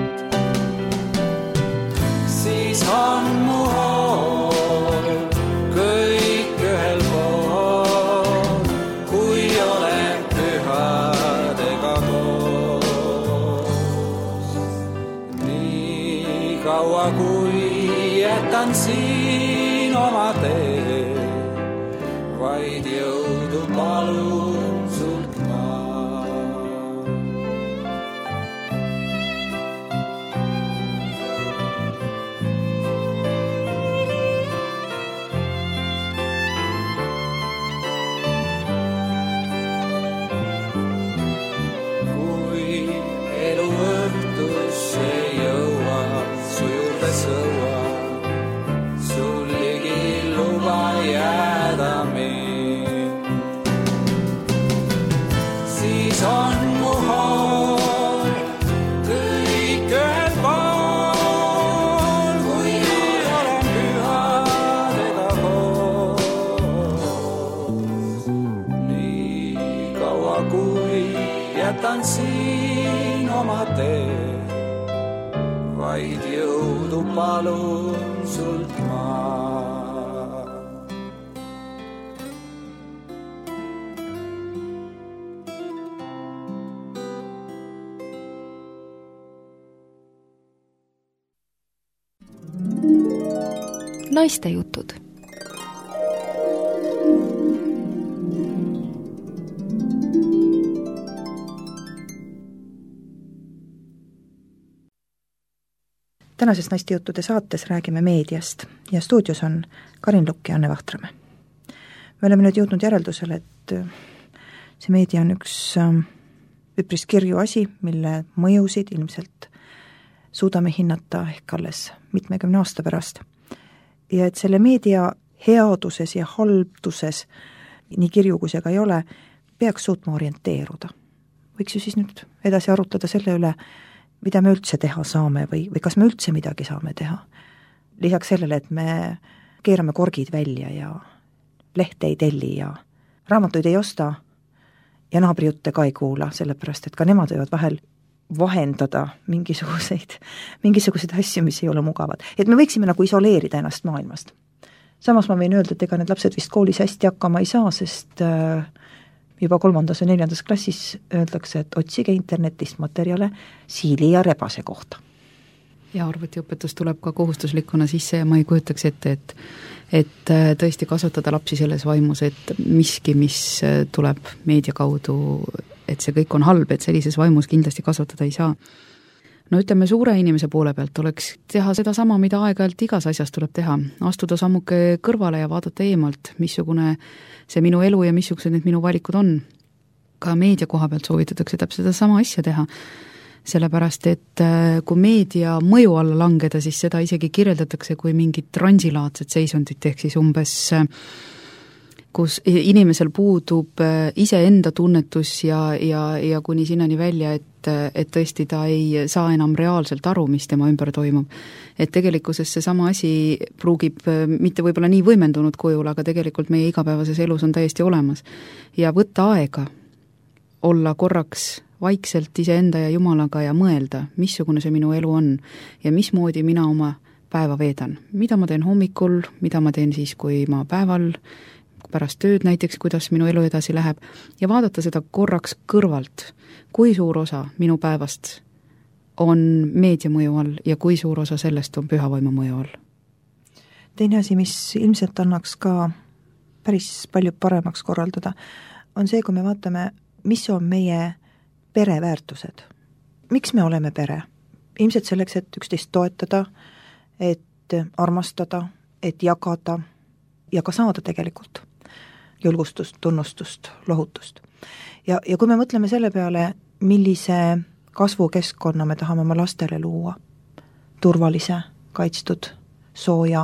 Siis on mu hool kõik ühel pool, kui olen pühadega koos. Nii kaua kui jätan siin oma tee, vaid jõudu palun sult ma. Kui elu õhtusse jõuad, su juurde sõua, sul ligi luba jääda mind. Siis on mu hool kõik ühel pool, kui olen pühadega koos. Nii kaua kui jätan siin oma tee, vaid jõudu andu palun sult maa. Naistejutud. Tänases Naistejuttude saates räägime meediast ja stuudios on Karin Lukk ja Anne Vahtramäe. Me oleme nüüd jõudnud järeldusele, et see meedia on üks üpris kirju asi, mille mõjusid ilmselt suudame hinnata ehk alles mitmekümne aasta pärast. Ja et selle meedia headuses ja halduses, nii kirju kui see ka ei ole, peaks suutma orienteeruda. Võiks ju siis nüüd edasi arutleda selle üle, mida me üldse teha saame või kas me üldse midagi saame teha. Lisaks sellele, et me keerame korgid välja ja lehte ei telli ja raamatuid ei osta ja naabrijutte ka ei kuula, sellepärast et ka nemad võivad vahel vahendada mingisuguseid asju, mis ei ole mugavad. Et me võiksime nagu isoleerida ennast maailmast. Samas ma võin öelda, et ega need lapsed vist koolis hästi hakkama ei saa, sest juba 3. või 4. klassis öeldakse, et otsige internetist materjale siili ja rebase kohta. Ja arvutiõpetus tuleb ka kohustuslikuna sisse ja ma ei kujutaks ette, et tõesti kasvatada lapsi selles vaimus, et miski, mis tuleb meedia kaudu, et see kõik on halb, et sellises vaimus kindlasti kasvatada ei saa. No ütleme, suure inimese poole pealt oleks teha seda sama, mida aeg-ajalt igas asjas tuleb teha. Astuda sammuke kõrvale ja vaadata eemalt, missugune see minu elu ja missugused need minu valikud on. Ka meedia koha pealt soovitatakse täpselt seda sama asja teha. Sellepärast, et kui meedia mõju alla langeda, siis seda isegi kirjeldatakse kui mingit transilaadset seisundit, ehk siis umbes kus inimesel puudub iseenda tunnetus ja kuni sinnani välja, et tõesti ta ei saa enam reaalselt aru, mis tema ümber toimub. Et tegelikkuses see sama asi pruugib mitte võib-olla nii võimendunud kujul, aga tegelikult meie igapäevases elus on täiesti olemas. Ja võtta aega, olla korraks vaikselt iseenda ja Jumalaga ja mõelda, missugune see minu elu on ja mismoodi mina oma päeva veedan. Mida ma teen hommikul, mida ma teen siis, kui ma päeval pärast tööd näiteks, kuidas minu elu edasi läheb ja vaadata seda korraks kõrvalt, kui suur osa minu päevast on meedia mõju all ja kui suur osa sellest on pühavaimu mõju all. Teine asi, mis ilmselt annaks ka päris palju paremaks korraldada, on see, kui me vaatame, mis on meie pereväärtused. Miks me oleme pere? Ilmselt selleks, et üksteist toetada, et armastada, et jagada ja ka saada tegelikult julgustust, tunnustust, lohutust. Ja kui me mõtleme selle peale, millise kasvukeskkonna me tahame oma lastele luua, turvalise, kaitstud, sooja,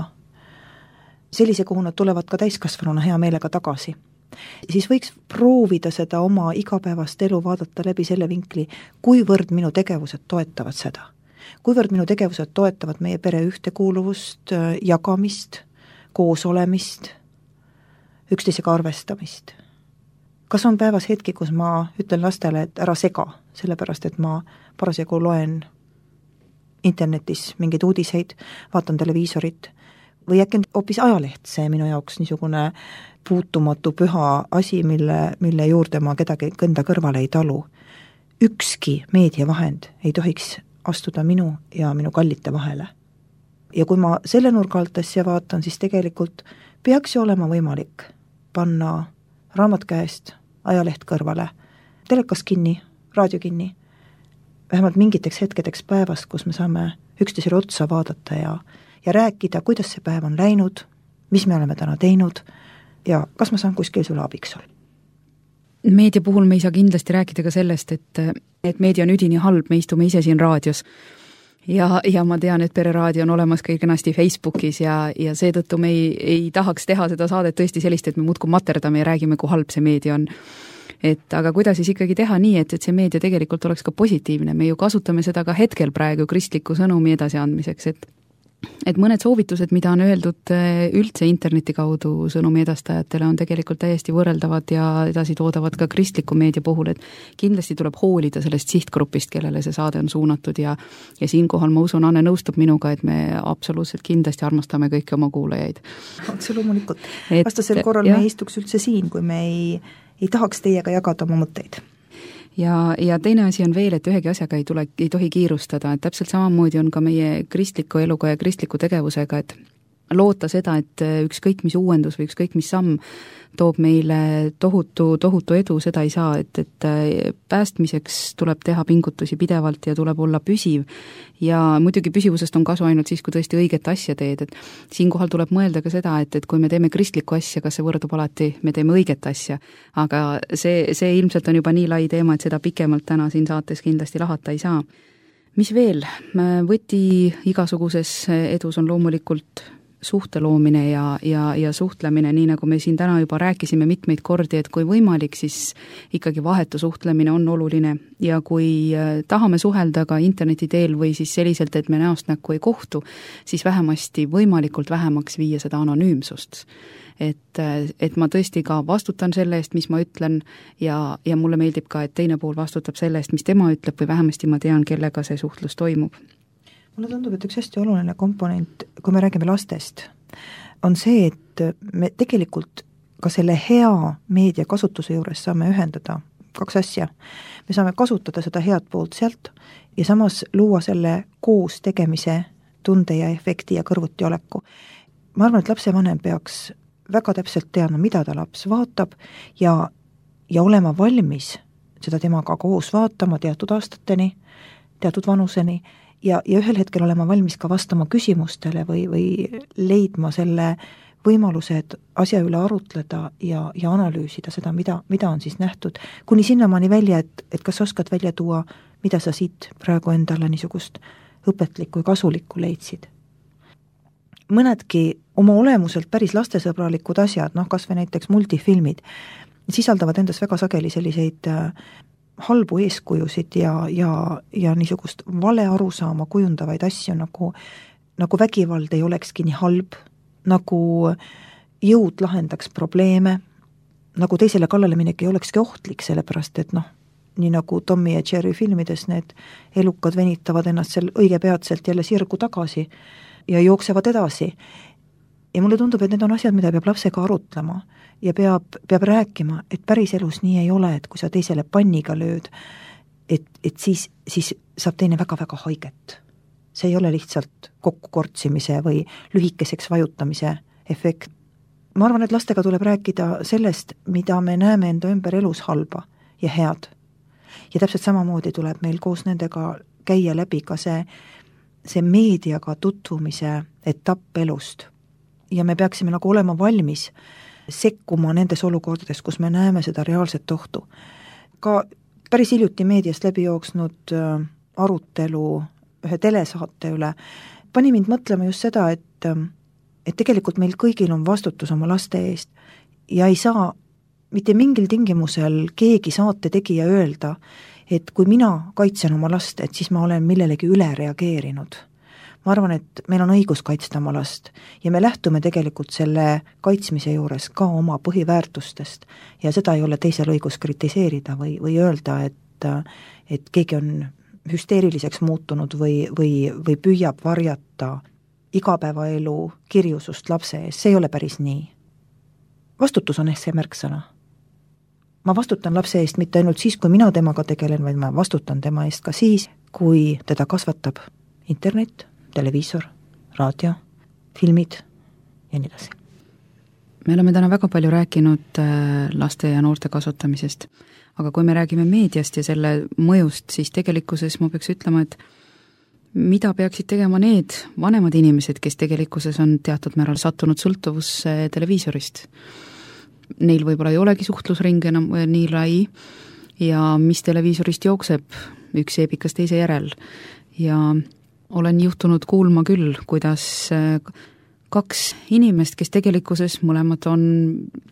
sellise, kuhu nad tulevad ka täiskasvanuna hea meelega tagasi, siis võiks proovida seda oma igapäevast elu vaadata läbi selle vinkli, kuivõrd minu tegevused toetavad seda. Kuivõrd minu tegevused toetavad meie pere ühtekuuluvust, jagamist, koos olemist, üksteisega arvestamist. Kas on päevas hetki, kus ma ütlen lastele, et ära sega, sellepärast, et ma parasjagu loen internetis mingeid uudiseid, vaatan televiisorit, või äkki hoopis ajaleht see minu jaoks niisugune puutumatu püha asi, mille juurde ma kedagi enda kõrvale ei talu. Ükski meediavahend ei tohiks astuda minu ja minu kallite vahele. Ja kui ma selle nurga alt asja vaatan, siis tegelikult peaks ju olema võimalik panna raamat käest, ajaleht kõrvale, telekas kinni, raadio kinni, vähemalt mingiteks hetkedeks päevast, kus me saame üksteisele otsa vaadata ja rääkida, kuidas see päev on läinud, mis me oleme täna teinud ja kas ma saan kuskil sulle abiks olla. Meedia puhul me ei saa kindlasti rääkida ka sellest, et meedia on üdini halb, me istume ise siin raadios. Ja ma tean, et Pereraadio on olemas ka kenasti Facebookis ja seetõttu me ei tahaks teha seda saadet tõesti sellist, et me muudkui materdame ja räägime, kui halb see meedia on. Aga kuidas siis ikkagi teha nii, et see meedia tegelikult oleks ka positiivne, me ju kasutame seda ka hetkel praegu kristliku sõnumi edasiandmiseks, et mõned soovitused, mida on öeldud üldse interneti kaudu sõnumi edastajatele, on tegelikult täiesti võrreldavad ja edasi toodavad ka kristliku meedia puhul, et kindlasti tuleb hoolida sellest sihtgrupist, kellele see saade on suunatud ja siinkohal ma usun, Anne nõustub minuga, et me absoluutselt kindlasti armastame kõiki oma kuulajaid. Otse loomulikult. Vastasel korral me ei istuks üldse siin, kui me ei tahaks teiega jagada oma mõtteid. Ja teine asi on veel, et ühegi asjaga ei tohi kiirustada, et täpselt samamoodi on ka meie kristliku eluga ja kristliku tegevusega, et loota seda, et ükskõik mis uuendus või ükskõik mis samm toob meile tohutu edu, seda ei saa, et päästmiseks tuleb teha pingutusi pidevalt ja tuleb olla püsiv ja muidugi püsivusest on kasu ainult siis, kui tõesti õiget asja teed, et siinkohal tuleb mõelda ka seda, et kui me teeme kristlikku asja, kas see võrdub alati, me teeme õiget asja, aga see ilmselt on juba nii lai teema, et seda pikemalt täna siin saates kindlasti lahata ei saa. Mis veel? Võti igasuguses edus on loomulikult suhte loomine ja suhtlemine, nii nagu me siin täna juba rääkisime mitmeid kordi, et kui võimalik, siis ikkagi vahetu suhtlemine on oluline ja kui tahame suhelda ka interneti teel või siis selliselt, et me näost näkku ei kohtu, siis vähemasti võimalikult vähemaks viia seda anonüümsust. Et ma tõesti ka vastutan selle eest, mis ma ütlen ja mulle meeldib ka, et teine pool vastutab selle eest, mis tema ütleb või vähemasti ma tean, kellega see suhtlus toimub. Mulle tundub, et üks hästi oluline komponent, kui me räägime lastest, on see, et me tegelikult ka selle hea meedia kasutuse juures saame ühendada 2 asja. Me saame kasutada seda head poolt sealt ja samas luua selle koos tegemise tunde ja efekti ja kõrvuti oleku. Ma arvan, et lapsevanem peaks väga täpselt teadma, mida ta laps vaatab ja olema valmis seda temaga koos vaatama teatud aastateni, teatud vanuseni ja ühel hetkel olema valmis ka vastama küsimustele või leidma selle võimaluse, et asja üle arutleda ja analüüsida seda, mida on siis nähtud. Kuni sinnamaani välja, et kas oskad välja tuua, mida sa siit praegu endale niisugust õpetlikku ja kasulikku leidsid. Mõnedki oma olemuselt päris lastesõbralikud asjad, kas või näiteks multifilmid, sisaldavad endas väga sageli selliseid halbu eeskujusid ja niisugust vale arusaama kujundavaid asju, nagu vägivald ei olekski nii halb, nagu jõud lahendaks probleeme, nagu teisele kallale minek ei olekski ohtlik, sellepärast et nii nagu Tommy ja Jerry filmides need elukad venitavad ennast seal õige peatselt jälle sirgu tagasi ja jooksevad edasi. Ja mulle tundub, et need on asjad, mida peab lapsega arutlema ja peab rääkima, et päris elus nii ei ole, et kui sa teisele panniga lööd, et siis saab teine väga-väga haiget. See ei ole lihtsalt kokkukortsimise või lühikeseks vajutamise efekt. Ma arvan, et lastega tuleb rääkida sellest, mida me näeme enda ümber elus halba ja head. Ja täpselt samamoodi tuleb meil koos nendega käia läbi ka see meediaga tutvumise etapp elust. Ja me peaksime nagu olema valmis sekkuma nendes olukordades, kus me näeme seda reaalset ohtu. Ka päris hiljuti meediast läbi jooksnud arutelu ühe telesaate üle pani mind mõtlema just seda, et tegelikult meil kõigil on vastutus oma laste eest ja ei saa mitte mingil tingimusel keegi saate tegija öelda, et kui mina kaitsen oma last, et siis ma olen millelegi üle reageerinud. Ma arvan, et meil on õigus kaitsta oma last ja me lähtume tegelikult selle kaitsmise juures ka oma põhiväärtustest ja seda ei ole teisel õigus kritiseerida või öelda, et keegi on hüsteeriliseks muutunud või püüab varjata igapäevaelu kirjusust lapse ees, see ei ole päris nii. Vastutus on see märksõna. Ma vastutan lapse eest mitte ainult siis, kui mina temaga tegelen, vaid ma vastutan tema eest ka siis, kui teda kasvatab internet, televiisor, raadio, filmid ja nii edasi. Me oleme täna väga palju rääkinud laste ja noorte kasvatamisest, aga kui me räägime meediast ja selle mõjust, siis tegelikkuses ma peaks ütlema, et mida peaksid tegema need vanemad inimesed, kes tegelikkuses on teatud määral sattunud sõltuvusse televiisorist. Neil võib-olla ei olegi suhtlusring enam nii lai ja mis televiisorist jookseb üks eepikas teise järel ja olen juhtunud kuulma küll, kuidas 2 inimest, kes tegelikkuses mõlemad on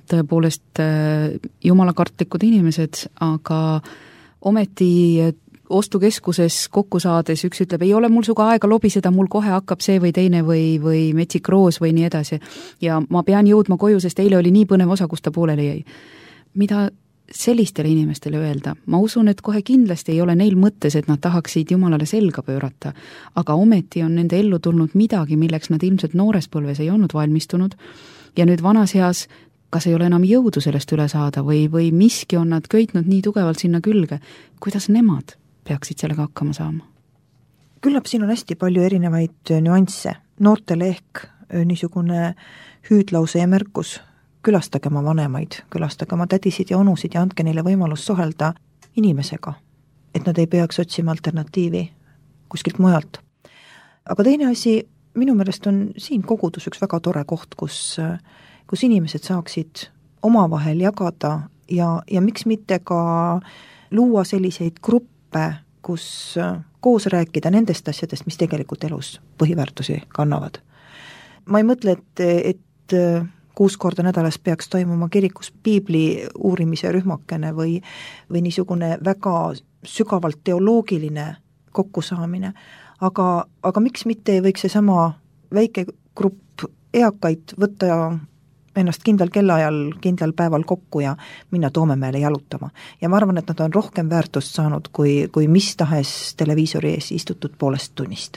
tõepoolest jumalakartlikud inimesed, aga ometi ostukeskuses kokku saades üks ütleb, ei ole mul suga aega lobiseda, mul kohe hakkab see või teine või metsik roos või nii edasi. Ja ma pean jõudma koju, sest eile oli nii põnev osa, kus ta pooleli jäi. Mida sellistele inimestele öelda? Ma usun, et kohe kindlasti ei ole neil mõttes, et nad tahaksid Jumalale selga pöörata, aga ometi on nende ellu tulnud midagi, milleks nad ilmselt noores põlves ei olnud valmistunud ja nüüd vanas eas kas ei ole enam jõudu sellest üle saada või miski on nad köitnud nii tugevalt sinna külge. Kuidas nemad peaksid sellega hakkama saama? Küllap siin on hästi palju erinevaid nüansse. Noortele ehk niisugune hüüdlause ja märkus, külastage oma vanemaid, külastage oma tädisid ja onusid ja andke neile võimalus suhelda inimesega, et nad ei peaks otsima alternatiivi kuskilt mujalt. Aga teine asi, minu meelest on siin kogudus üks väga tore koht, kus inimesed saaksid omavahel jagada ja miks mitte ka luua selliseid gruppe, kus koos rääkida nendest asjadest, mis tegelikult elus põhiväärtusi kannavad. Ma ei mõtle, et 6 korda nädalas peaks toimuma kirikus piibli uurimise rühmakene või niisugune väga sügavalt teoloogiline kokkusaamine, aga miks mitte ei võiks seesama väike grupp eakaid võtta ennast kindlal kellaajal, kindlal päeval kokku ja minna Toomemäele jalutama. Ja ma arvan, et nad on rohkem väärtust saanud kui mis tahes televiisori ees istutud poolest tunnist.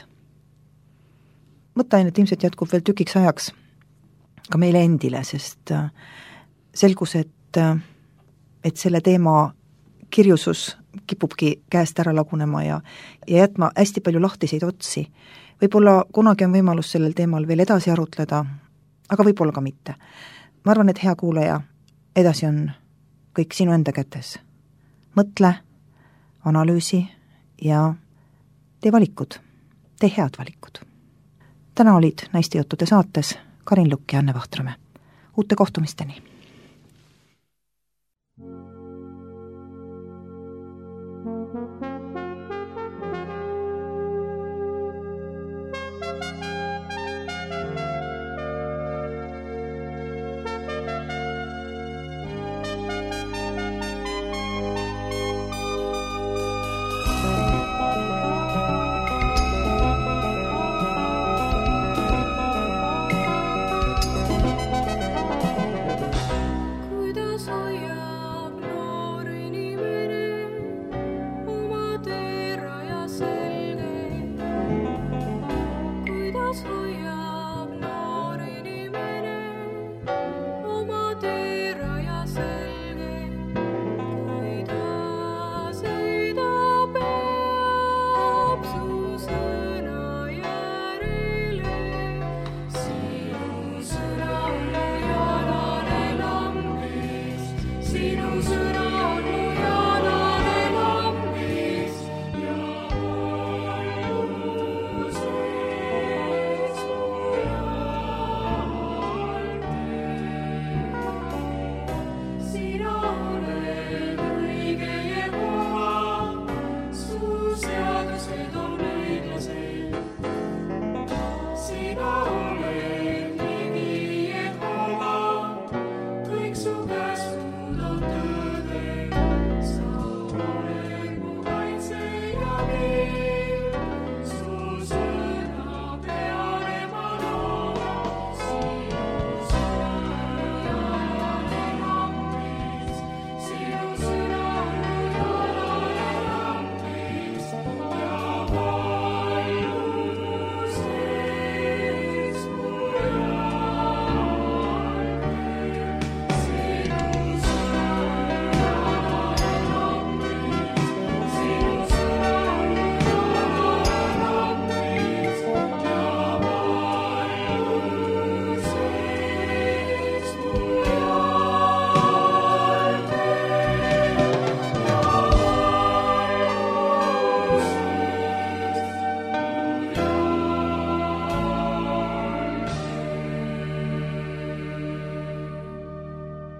Mõtteainet ilmselt jätkub veel tükiks ajaks ka meile endile, sest selgus, et selle teema kirjusus kipubki käest ära lagunema ja jätma hästi palju lahtiseid otsi. Võib-olla kunagi on võimalus sellel teemal veel edasi arutleda, aga võib-olla ka mitte. Ma arvan, et hea kuulaja, edasi on kõik sinu enda kätes. Mõtle, analüüsi ja tee valikud. Tee head valikud. Täna olid Naistejuttude saates Karin Lukk ja Anne Vahtramäe. Uute kohtumisteni!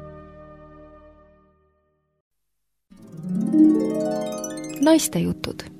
Naistejutud